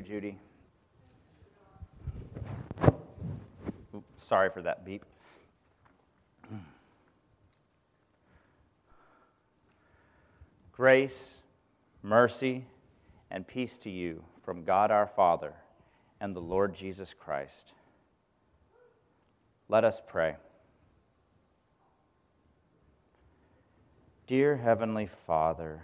Judy. Oops, sorry for that beep. Grace, mercy, and peace to you from God our Father and the Lord Jesus Christ. Let us pray. Dear Heavenly Father,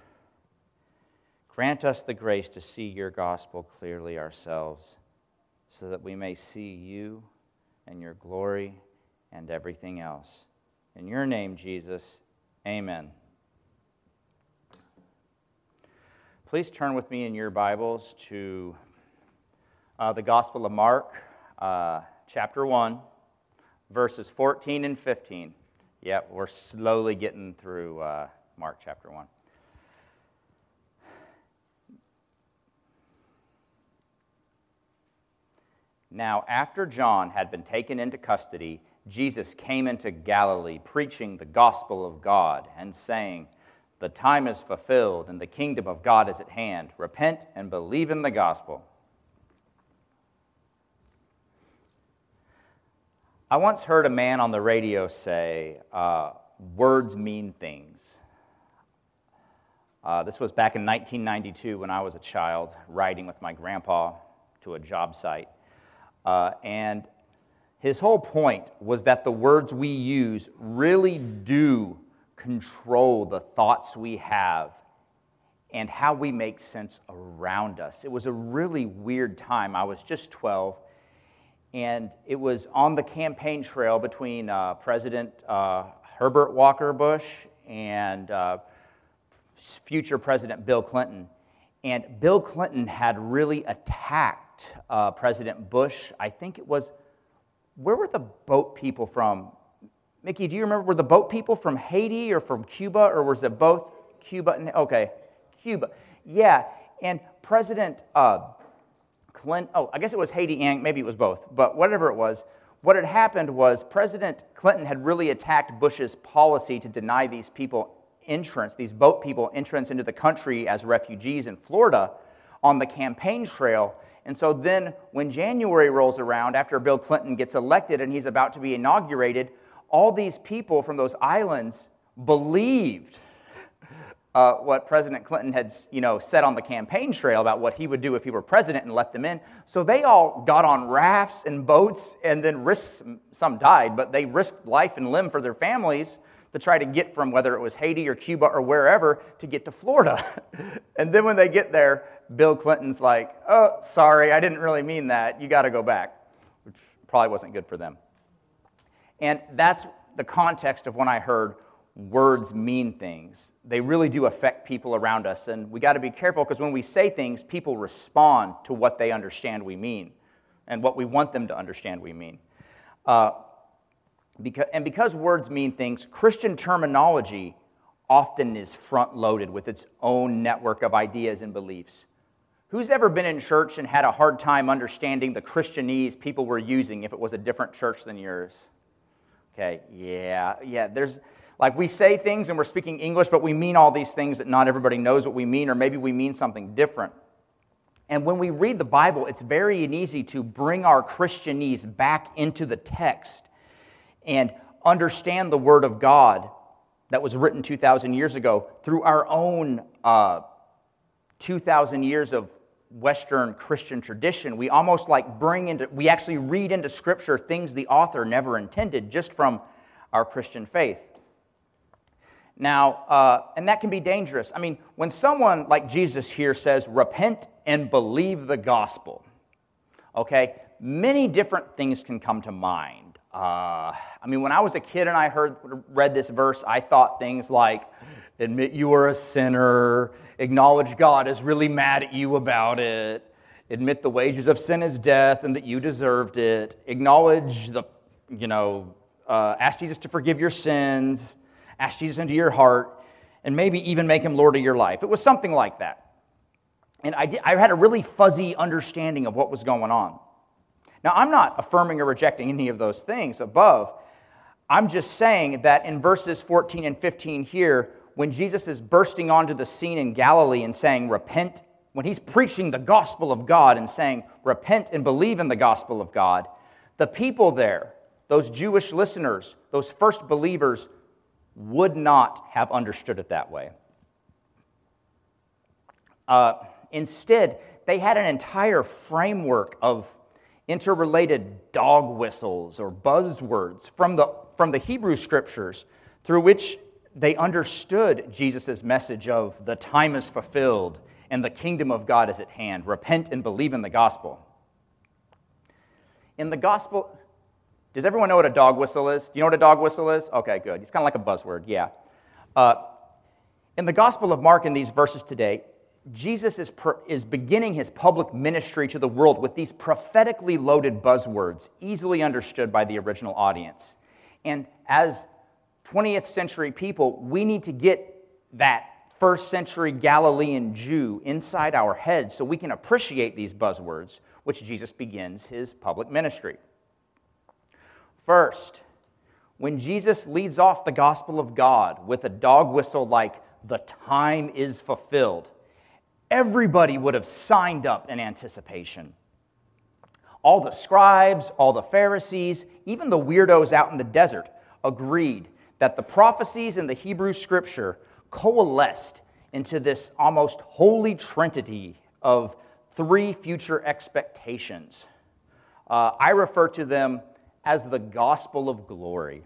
grant us the grace to see your gospel clearly ourselves, so that we may see you and your glory and everything else. In your name, Jesus, amen. Please turn with me in your Bibles to the Gospel of Mark, chapter 1, verses 14 and 15. Yep, we're slowly getting through Mark chapter 1. Now, after John had been taken into custody, Jesus came into Galilee, preaching the gospel of God and saying, "The time is fulfilled and the kingdom of God is at hand. Repent and believe in the gospel." I once heard a man on the radio say, words mean things. This was back in 1992 when I was a child, riding with my grandpa to a job site. And his whole point was that the words we use really do control the thoughts we have and how we make sense around us. It was a really weird time. I was just 12, and it was on the campaign trail between President Herbert Walker Bush and future President Bill Clinton. And Bill Clinton had really attacked President Bush. I think it was, where were the boat people from? Mickey, do you remember, were the boat people from Haiti or from Cuba, or was it both Cuba and, okay, Cuba. Yeah, and President Clinton, I guess it was Haiti and maybe it was both, but whatever it was, what had happened was President Clinton had really attacked Bush's policy to deny these people entrance, these boat people entrance into the country as refugees in Florida on the campaign trail. And so then when January rolls around, after Bill Clinton gets elected and he's about to be inaugurated, all these people from those islands believed what President Clinton had, said on the campaign trail about what he would do if he were president and let them in. So they all got on rafts and boats and then risked, some died, but they risked life and limb for their families to try to get from whether it was Haiti or Cuba or wherever to get to Florida. And then when they get there, Bill Clinton's like, "Oh, sorry, I didn't really mean that. You got to go back," which probably wasn't good for them. And that's the context of when I heard words mean things. They really do affect people around us, and we got to be careful because when we say things, people respond to what they understand we mean and what we want them to understand we mean. Because words mean things, Christian terminology often is front-loaded with its own network of ideas and beliefs. Who's ever been in church and had a hard time understanding the Christianese people were using if it was a different church than yours? Okay, yeah, there's, like, we say things and we're speaking English, but we mean all these things that not everybody knows what we mean, or maybe we mean something different. And when we read the Bible, it's very easy to bring our Christianese back into the text and understand the Word of God that was written 2,000 years ago through our own 2,000 years of Western Christian tradition. We almost like we actually read into Scripture things the author never intended just from our Christian faith. Now, and that can be dangerous. I mean, when someone like Jesus here says, "Repent and believe the gospel," okay, many different things can come to mind. When I was a kid and I read this verse, I thought things like, admit you are a sinner, acknowledge God is really mad at you about it, admit the wages of sin is death and that you deserved it, acknowledge ask Jesus to forgive your sins, ask Jesus into your heart, and maybe even make him Lord of your life. It was something like that. And I had a really fuzzy understanding of what was going on. Now, I'm not affirming or rejecting any of those things above. I'm just saying that in verses 14 and 15 here, when Jesus is bursting onto the scene in Galilee and saying, "Repent when he's preaching the gospel of God and saying, repent and believe in the gospel of God, the people there, those Jewish listeners, those first believers, would not have understood it that way. Instead, they had an entire framework of interrelated dog whistles or buzzwords from the Hebrew Scriptures through which they understood Jesus' message of the time is fulfilled and the kingdom of God is at hand. Repent and believe in the gospel. In the gospel, does everyone know what a dog whistle is? Do you know what a dog whistle is? Okay, good. It's kind of like a buzzword, yeah. In the Gospel of Mark, in these verses today, Jesus is beginning his public ministry to the world with these prophetically loaded buzzwords, easily understood by the original audience. And as 20th century people, we need to get that first century Galilean Jew inside our heads so we can appreciate these buzzwords, which Jesus begins his public ministry. First, when Jesus leads off the gospel of God with a dog whistle like, the time is fulfilled, everybody would have signed up in anticipation. All the scribes, all the Pharisees, even the weirdos out in the desert agreed that the prophecies in the Hebrew Scripture coalesced into this almost holy trinity of three future expectations. I refer to them as the gospel of glory.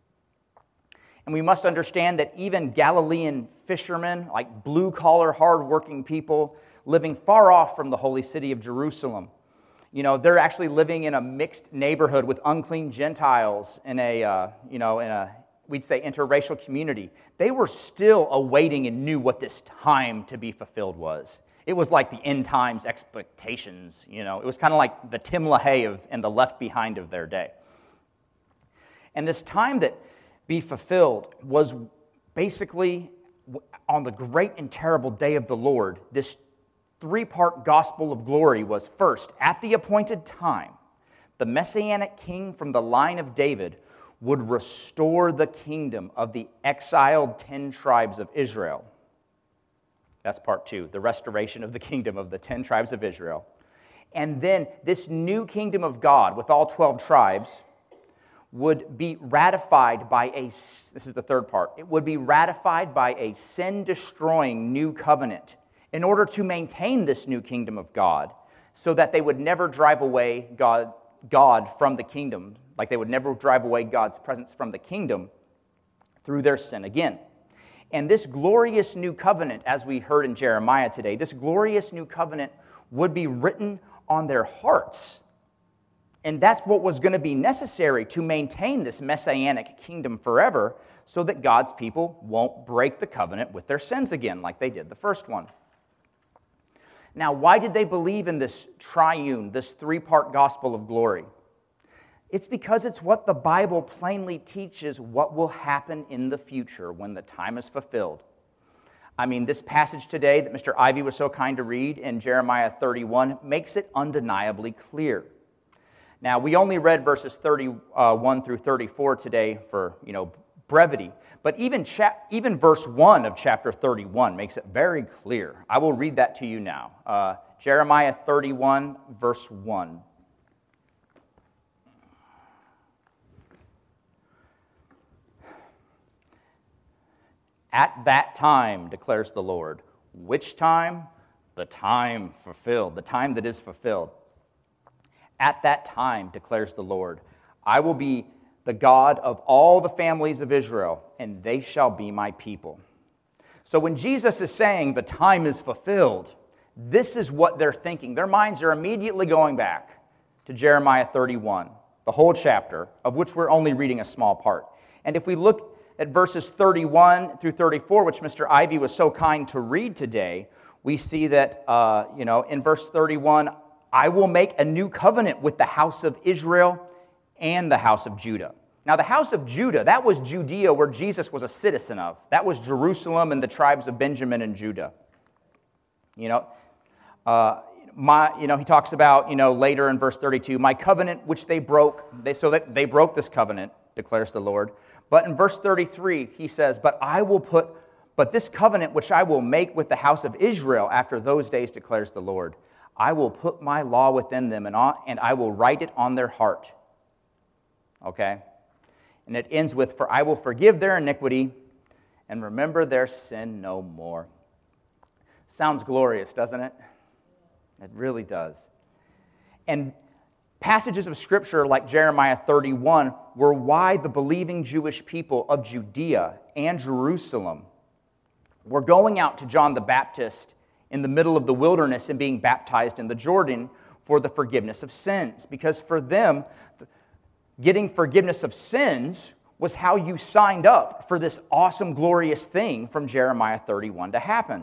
And we must understand that even Galilean fishermen, like blue-collar, hard-working people living far off from the holy city of Jerusalem, they're actually living in a mixed neighborhood with unclean Gentiles in we'd say, interracial community. They were still awaiting and knew what this time to be fulfilled was. It was like the end times expectations, It was kind of like the Tim LaHaye and the Left Behind of their day. And this time that be fulfilled was basically on the great and terrible day of the Lord. This three-part gospel of glory was first, at the appointed time, the Messianic king from the line of David would restore the kingdom of the exiled 10 tribes of Israel. That's part two, the restoration of the kingdom of the 10 tribes of Israel. And then this new kingdom of God with all 12 tribes would be ratified by this is the third part, it would be ratified by a sin-destroying new covenant in order to maintain this new kingdom of God so that they would never drive away God from the kingdom, like they would never drive away God's presence from the kingdom through their sin again. And this glorious new covenant, as we heard in Jeremiah today, this glorious new covenant would be written on their hearts. And that's what was going to be necessary to maintain this messianic kingdom forever so that God's people won't break the covenant with their sins again like they did the first one. Now, why did they believe in this triune, this three-part gospel of glory? It's because it's what the Bible plainly teaches what will happen in the future when the time is fulfilled. I mean, this passage today that Mr. Ivy was so kind to read in Jeremiah 31 makes it undeniably clear. Now, we only read verses 31 through 34 today for, brevity, but even verse 1 of chapter 31 makes it very clear. I will read that to you now. Jeremiah 31, verse 1. At that time, declares the Lord. Which time? The time fulfilled, the time that is fulfilled. At that time, declares the Lord, I will be the God of all the families of Israel, and they shall be my people. So when Jesus is saying the time is fulfilled, this is what they're thinking. Their minds are immediately going back to Jeremiah 31, the whole chapter, of which we're only reading a small part. And if we look at verses 31 through 34, which Mr. Ivy was so kind to read today, we see that, in verse 31, I will make a new covenant with the house of Israel and the house of Judah. Now, the house of Judah, that was Judea where Jesus was a citizen of. That was Jerusalem and the tribes of Benjamin and Judah. He talks about, later in verse 32, my covenant which they broke, so that they broke this covenant, declares the Lord. But in verse 33, he says, but But this covenant which I will make with the house of Israel after those days, declares the Lord, I will put my law within them, and I will write it on their heart. Okay? And it ends with, for I will forgive their iniquity and remember their sin no more. Sounds glorious, doesn't it? It really does. And passages of Scripture like Jeremiah 31 were why the believing Jewish people of Judea and Jerusalem were going out to John the Baptist in the middle of the wilderness and being baptized in the Jordan for the forgiveness of sins. Because for them, getting forgiveness of sins was how you signed up for this awesome, glorious thing from Jeremiah 31 to happen.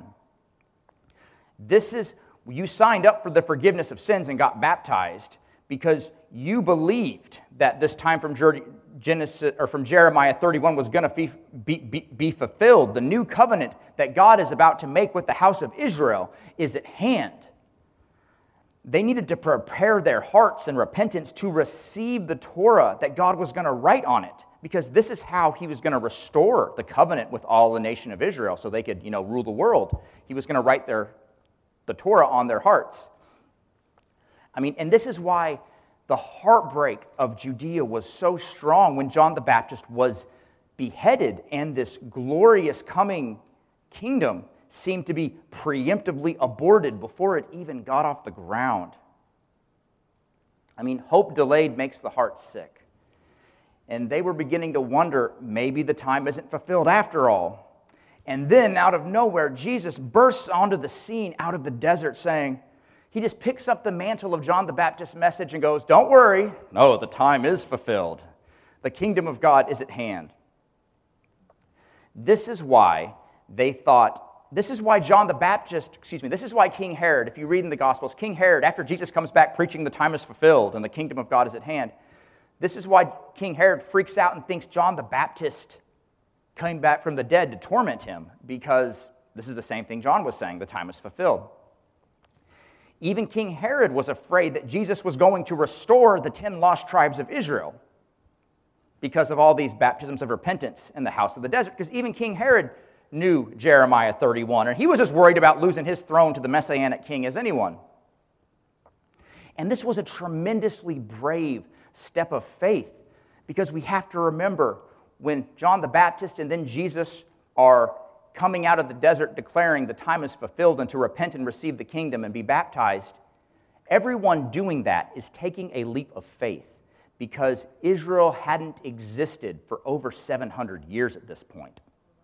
You signed up for the forgiveness of sins and got baptized because you believed that this time from Jeremiah 31 was going to be fulfilled. The new covenant that God is about to make with the house of Israel is at hand. They needed to prepare their hearts in repentance to receive the Torah that God was going to write on it, because this is how he was going to restore the covenant with all the nation of Israel so they could, rule the world. He was going to write the Torah on their hearts. And this is why the heartbreak of Judea was so strong when John the Baptist was beheaded and this glorious coming kingdom seemed to be preemptively aborted before it even got off the ground. Hope delayed makes the heart sick. And they were beginning to wonder, maybe the time isn't fulfilled after all. And then, out of nowhere, Jesus bursts onto the scene out of the desert saying, he just picks up the mantle of John the Baptist's message and goes, don't worry, no, the time is fulfilled. The kingdom of God is at hand. This is why this is why King Herod, if you read in the Gospels, King Herod, after Jesus comes back preaching the time is fulfilled and the kingdom of God is at hand, this is why King Herod freaks out and thinks John the Baptist came back from the dead to torment him, because this is the same thing John was saying, the time is fulfilled. Even King Herod was afraid that Jesus was going to restore the 10 lost tribes of Israel because of all these baptisms of repentance in the house of the desert, because even King Herod knew Jeremiah 31, and he was as worried about losing his throne to the Messianic king as anyone. And this was a tremendously brave step of faith, because we have to remember when John the Baptist and then Jesus are coming out of the desert declaring the time is fulfilled and to repent and receive the kingdom and be baptized, everyone doing that is taking a leap of faith, because Israel hadn't existed for over 700 years at this point.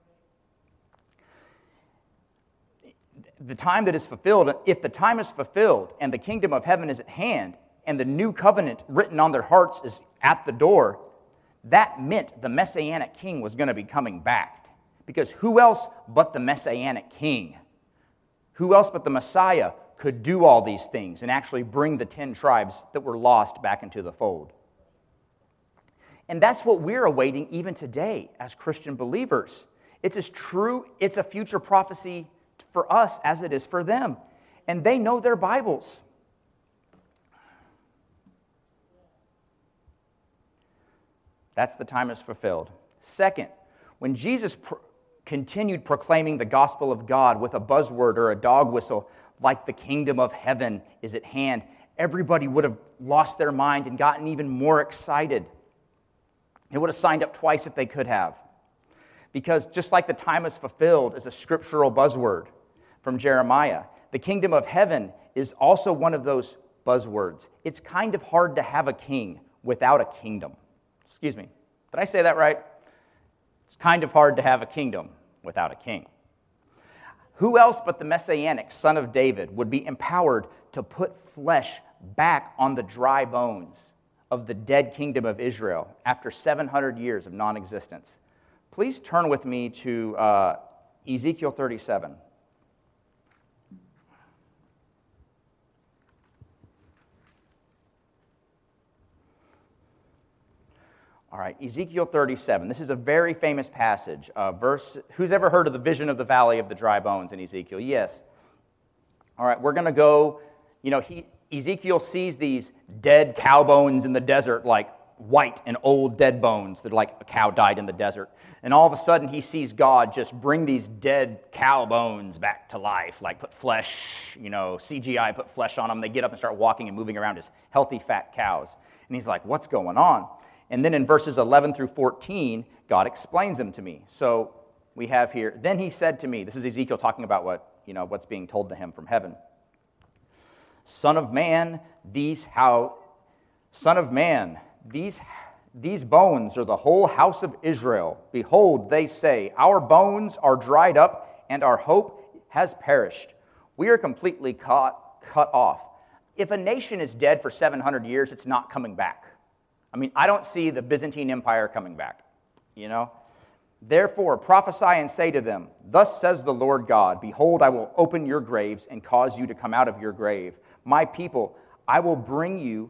The time that is fulfilled, if the time is fulfilled and the kingdom of heaven is at hand and the new covenant written on their hearts is at the door, that meant the Messianic king was going to be coming back. Because who else but the Messianic king, who else but the Messiah could do all these things and actually bring the 10 tribes that were lost back into the fold? And that's what we're awaiting even today as Christian believers. It's as true, it's a future prophecy for us as it is for them. And they know their Bibles. That's the time is fulfilled. Second, when Jesus continued proclaiming the gospel of God with a buzzword or a dog whistle, like the kingdom of heaven is at hand, everybody would have lost their mind and gotten even more excited. They would have signed up twice if they could have. Because just like the time is fulfilled is a scriptural buzzword from Jeremiah, the kingdom of heaven is also one of those buzzwords. It's kind of hard to have a king without a kingdom. Excuse me, did I say that right? It's kind of hard to have a kingdom without a king. Who else but the Messianic son of David would be empowered to put flesh back on the dry bones of the dead kingdom of Israel after 700 years of non-existence? Please turn with me to Ezekiel 37. All right, Ezekiel 37. This is a very famous passage. Who's ever heard of the vision of the valley of the dry bones in Ezekiel? Yes. All right, we're going to go, Ezekiel sees these dead cow bones in the desert, like white and old dead bones that like a cow died in the desert. And all of a sudden he sees God just bring these dead cow bones back to life, like put flesh, CGI, put flesh on them. They get up and start walking and moving around as healthy, fat cows. And he's like, what's going on? And then in verses 11 through 14, God explains them to me. So we have here, then he said to me, this is Ezekiel talking about what's being told to him from heaven. Son of man, these bones are the whole house of Israel. Behold, they say, our bones are dried up, and our hope has perished. We are completely cut off. If a nation is dead for 700 years, it's not coming back. I don't see the Byzantine Empire coming back, Therefore, prophesy and say to them, thus says the Lord God, behold, I will open your graves and cause you to come out of your grave. My people, I will bring you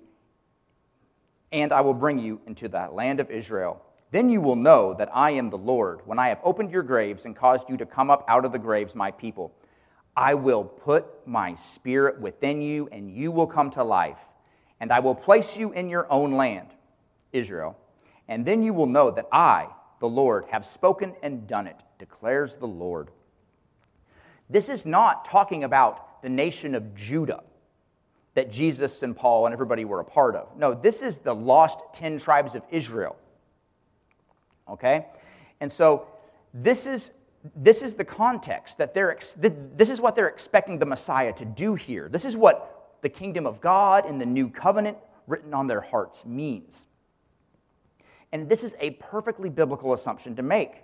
into that land of Israel. Then you will know that I am the Lord, when I have opened your graves and caused you to come up out of the graves, my people. I will put my spirit within you, and you will come to life. And I will place you in your own land, Israel. And then you will know that I, the Lord, have spoken and done it, declares the Lord. This is not talking about the nation of Judah that Jesus and Paul and everybody were a part of. No, this is the lost 10 tribes of Israel. Okay? And so this is the context that this is what they're expecting the Messiah to do here. This is what the kingdom of God in the new covenant written on their hearts means. And this is a perfectly biblical assumption to make.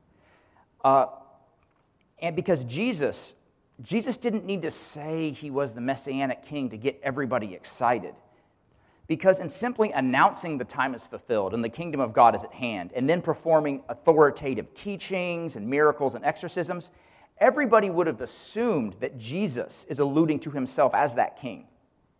And because Jesus didn't need to say he was the Messianic king to get everybody excited. Because in simply announcing the time is fulfilled and the kingdom of God is at hand, and then performing authoritative teachings and miracles and exorcisms, everybody would have assumed that Jesus is alluding to himself as that king.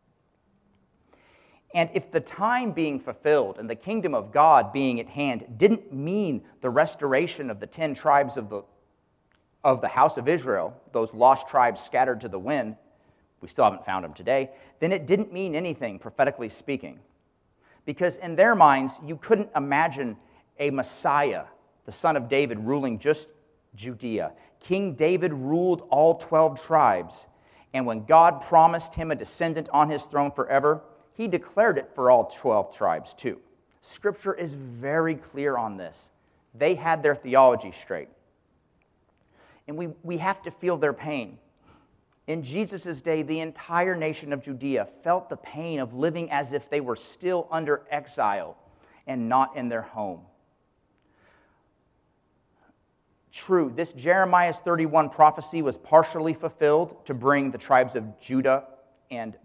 And if the time being fulfilled and the kingdom of God being at hand didn't mean the restoration of the 10 tribes of the house of Israel, those lost tribes scattered to the wind, we still haven't found them today, then it didn't mean anything, prophetically speaking. Because in their minds, you couldn't imagine a Messiah, the son of David, ruling just Judea. King David ruled all 12 tribes, and when God promised him a descendant on his throne forever, he declared it for all 12 tribes too. Scripture is very clear on this. They had their theology straight. And we have to feel their pain. In Jesus' day, the entire nation of Judea felt the pain of living as if they were still under exile and not in their home. True, this Jeremiah's 31 prophecy was partially fulfilled to bring the tribes of Judah and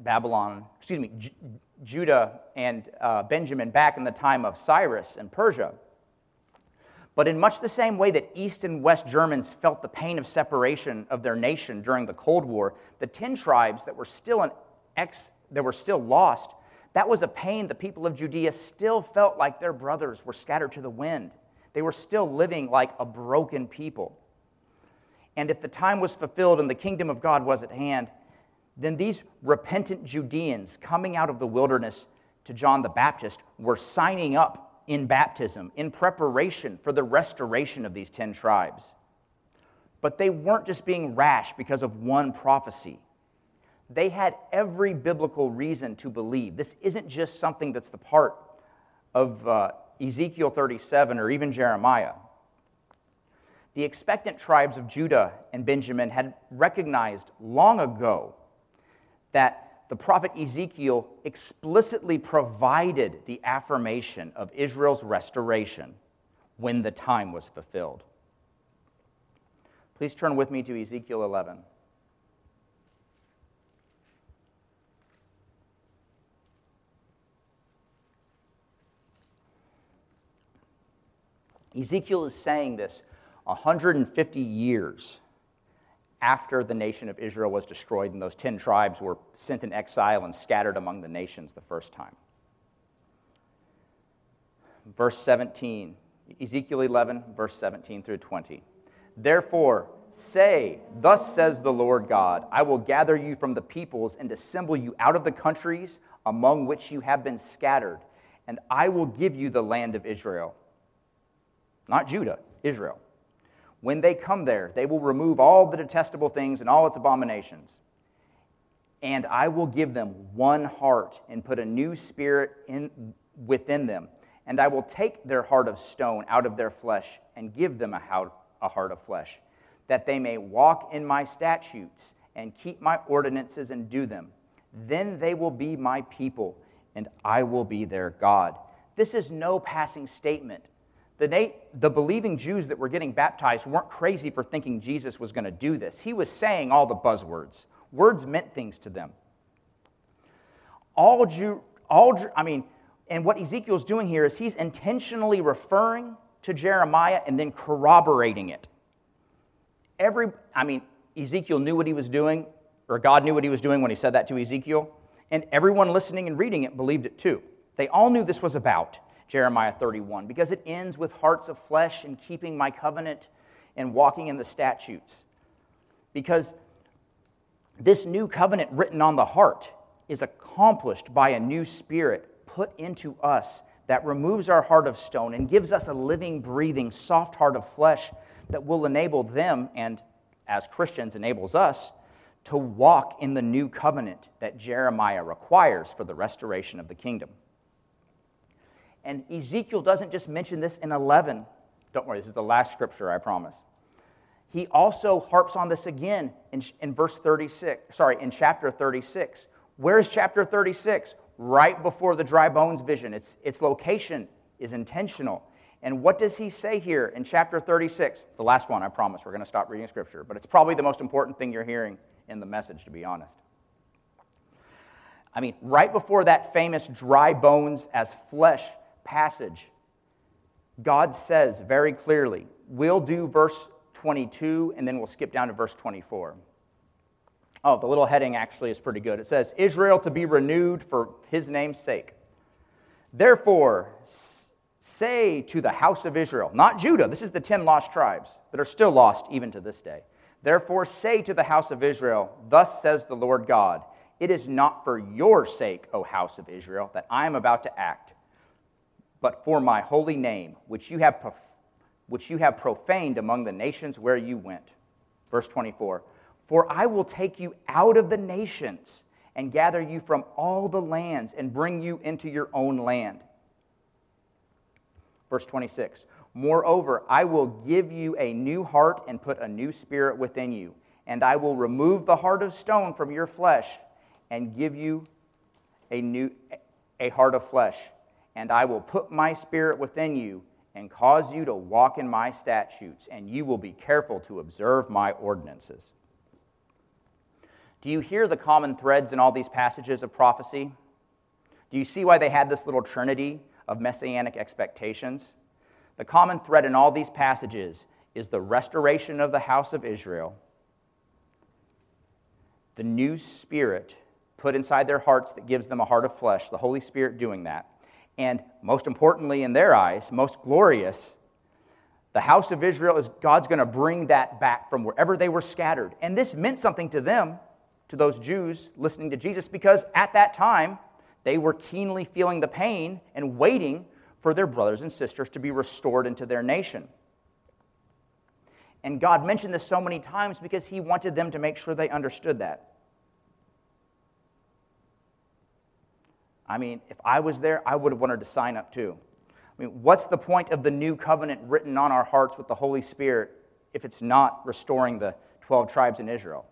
Judah and Benjamin back in the time of Cyrus and Persia. But in much the same way that East and West Germans felt the pain of separation of their nation during the Cold War, the 10 tribes that were still lost, that was a pain the people of Judea still felt like their brothers were scattered to the wind. They were still living like a broken people. And if the time was fulfilled and the kingdom of God was at hand, then these repentant Judeans coming out of the wilderness to John the Baptist were signing up in baptism, in preparation for the restoration of these 10 tribes. But they weren't just being rash because of one prophecy. They had every biblical reason to believe. This isn't just something that's the part of Ezekiel 37 or even Jeremiah. The expectant tribes of Judah and Benjamin had recognized long ago that the prophet Ezekiel explicitly provided the affirmation of Israel's restoration when the time was fulfilled. Please turn with me to Ezekiel 11. Ezekiel is saying this 150 years after the nation of Israel was destroyed and those 10 tribes were sent in exile and scattered among the nations the first time. Verse 17, Ezekiel 11, verse 17 through 20. Therefore, say, thus says the Lord God, I will gather you from the peoples and assemble you out of the countries among which you have been scattered, and I will give you the land of Israel. Not Judah, Israel. When they come there, they will remove all the detestable things and all its abominations. And I will give them one heart and put a new spirit within them. And I will take their heart of stone out of their flesh and give them a heart of flesh, that they may walk in my statutes and keep my ordinances and do them. Then they will be my people, and I will be their God. This is no passing statement. The believing Jews that were getting baptized weren't crazy for thinking Jesus was going to do this. He was saying all the buzzwords. Words meant things to them. And what Ezekiel's doing here is he's intentionally referring to Jeremiah and then corroborating it. Ezekiel knew what he was doing, or God knew what he was doing when he said that to Ezekiel, and everyone listening and reading it believed it too. They all knew this was about Jeremiah 31, because it ends with hearts of flesh and keeping my covenant and walking in the statutes. Because this new covenant written on the heart is accomplished by a new spirit put into us that removes our heart of stone and gives us a living, breathing, soft heart of flesh that will enable them, and as Christians enables us, to walk in the new covenant that Jeremiah requires for the restoration of the kingdom. And Ezekiel doesn't just mention this in 11. Don't worry, this is the last scripture, I promise. He also harps on this again in chapter 36. Where is chapter 36? Right before the dry bones vision. Its location is intentional. And what does he say here in chapter 36? The last one, I promise. We're going to stop reading scripture. But it's probably the most important thing you're hearing in the message, to be honest. Right before that famous dry bones as flesh passage, God says very clearly, we'll do verse 22, and then we'll skip down to verse 24. Oh, the little heading actually is pretty good. It says, Israel to be renewed for his name's sake. Therefore, say to the house of Israel, not Judah, this is the 10 lost tribes that are still lost even to this day. Therefore, say to the house of Israel, thus says the Lord God, it is not for your sake, O house of Israel, that I am about to act, but for my holy name, which you have profaned among the nations where you went. Verse 24, for I will take you out of the nations and gather you from all the lands and bring you into your own land. Verse 26, moreover, I will give you a new heart and put a new spirit within you, and I will remove the heart of stone from your flesh and give you a heart of flesh. And I will put my spirit within you and cause you to walk in my statutes, and you will be careful to observe my ordinances. Do you hear the common threads in all these passages of prophecy? Do you see why they had this little trinity of messianic expectations? The common thread in all these passages is the restoration of the house of Israel, the new spirit put inside their hearts that gives them a heart of flesh, the Holy Spirit doing that, and most importantly in their eyes, most glorious, the house of Israel is God's going to bring that back from wherever they were scattered. And this meant something to them, to those Jews listening to Jesus, because at that time, they were keenly feeling the pain and waiting for their brothers and sisters to be restored into their nation. And God mentioned this so many times because he wanted them to make sure they understood that. If I was there, I would have wanted to sign up too. What's the point of the new covenant written on our hearts with the Holy Spirit if it's not restoring the 12 tribes in Israel?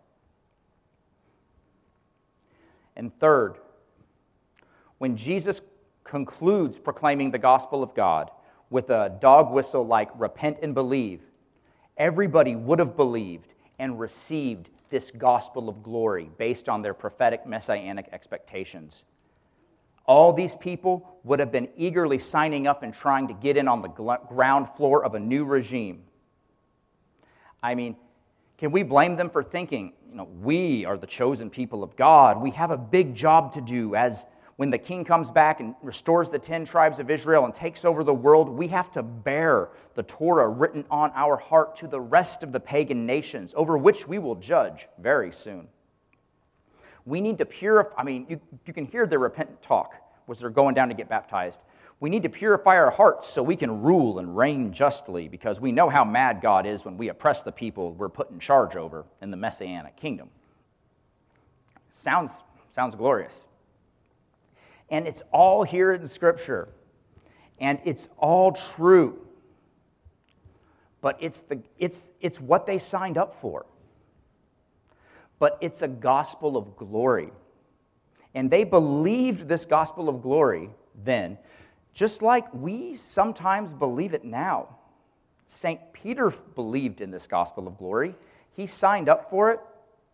And third, when Jesus concludes proclaiming the gospel of God with a dog whistle like repent and believe, everybody would have believed and received this gospel of glory based on their prophetic messianic expectations. All these people would have been eagerly signing up and trying to get in on the ground floor of a new regime. Can we blame them for thinking, we are the chosen people of God. We have a big job to do as when the king comes back and restores the 10 tribes of Israel and takes over the world, we have to bear the Torah written on our heart to the rest of the pagan nations, over which we will judge very soon. We need to purify. You can hear their repentant talk as they're going down to get baptized. We need to purify our hearts so we can rule and reign justly, because we know how mad God is when we oppress the people we're put in charge over in the Messianic kingdom. Sounds glorious. And it's all here in Scripture. And it's all true. But it's what they signed up for. But it's a gospel of glory. And they believed this gospel of glory then, just like we sometimes believe it now. St. Peter believed in this gospel of glory. He signed up for it.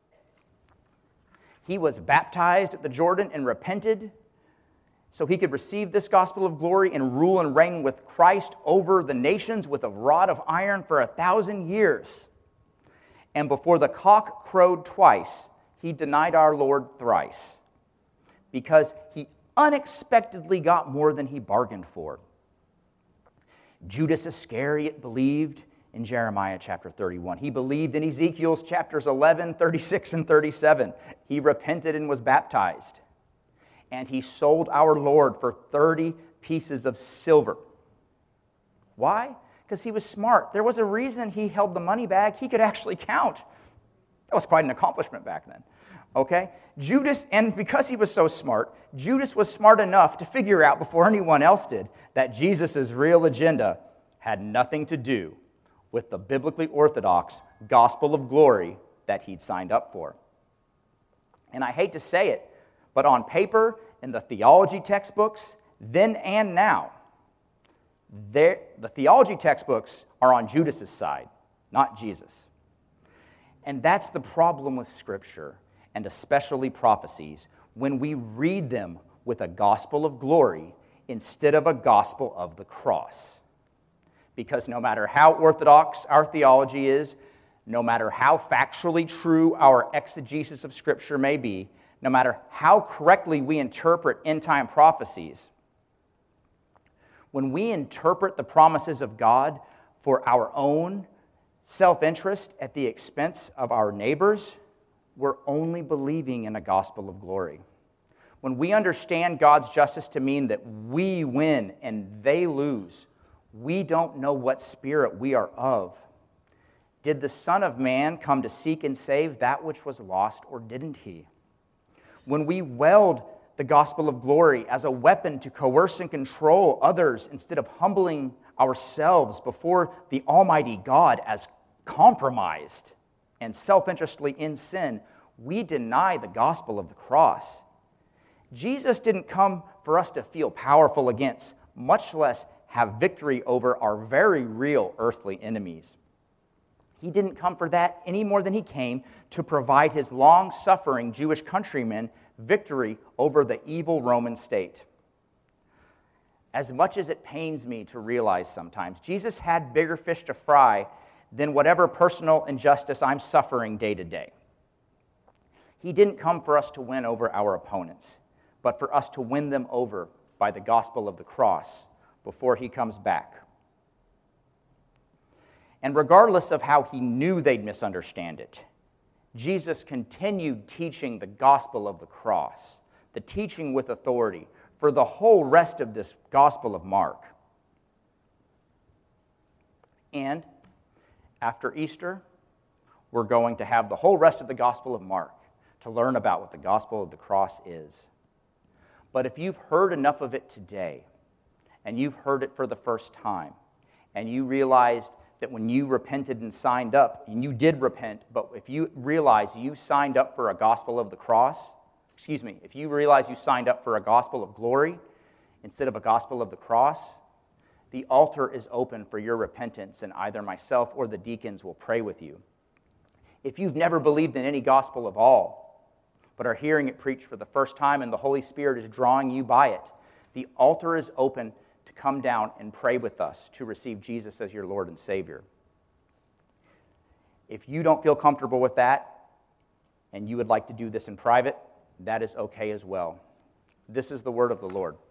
He was baptized at the Jordan and repented so he could receive this gospel of glory and rule and reign with Christ over the nations with a rod of iron for 1,000 years. And before the cock crowed twice, he denied our Lord thrice, because he unexpectedly got more than he bargained for. Judas Iscariot believed in Jeremiah chapter 31. He believed in Ezekiel's chapters 11, 36, and 37. He repented and was baptized. And he sold our Lord for 30 pieces of silver. Why? Because he was smart. There was a reason he held the money bag. He could actually count. That was quite an accomplishment back then. Okay? Judas, and because he was so smart, Judas was smart enough to figure out before anyone else did that Jesus' real agenda had nothing to do with the biblically orthodox gospel of glory that he'd signed up for. And I hate to say it, but on paper, in the theology textbooks, then and now, the theology textbooks are on Judas's side, not Jesus. And that's the problem with Scripture, and especially prophecies, when we read them with a gospel of glory instead of a gospel of the cross. Because no matter how orthodox our theology is, no matter how factually true our exegesis of Scripture may be, no matter how correctly we interpret end-time prophecies, when we interpret the promises of God for our own self-interest at the expense of our neighbors, we're only believing in a gospel of glory. When we understand God's justice to mean that we win and they lose, we don't know what spirit we are of. Did the Son of Man come to seek and save that which was lost, or didn't he? When we weld the gospel of glory as a weapon to coerce and control others instead of humbling ourselves before the Almighty God as compromised and self-interestedly in sin, we deny the gospel of the cross. Jesus didn't come for us to feel powerful against, much less have victory over our very real earthly enemies. He didn't come for that any more than he came to provide his long-suffering Jewish countrymen victory over the evil Roman state. As much as it pains me to realize sometimes, Jesus had bigger fish to fry than whatever personal injustice I'm suffering day to day. He didn't come for us to win over our opponents, but for us to win them over by the gospel of the cross before he comes back. And regardless of how he knew they'd misunderstand it, Jesus continued teaching the gospel of the cross, the teaching with authority, for the whole rest of this gospel of Mark. And after Easter, we're going to have the whole rest of the gospel of Mark to learn about what the gospel of the cross is. But if you've heard enough of it today, and you've heard it for the first time, and you realized that when you repented and signed up, and you did repent, but if you realize you signed up for a gospel of the cross, if you realize you signed up for a gospel of glory instead of a gospel of the cross, the altar is open for your repentance, and either myself or the deacons will pray with you. If you've never believed in any gospel of all, but are hearing it preached for the first time and the Holy Spirit is drawing you by it, the altar is open to come down and pray with us to receive Jesus as your Lord and Savior. If you don't feel comfortable with that, and you would like to do this in private, that is okay as well. This is the word of the Lord.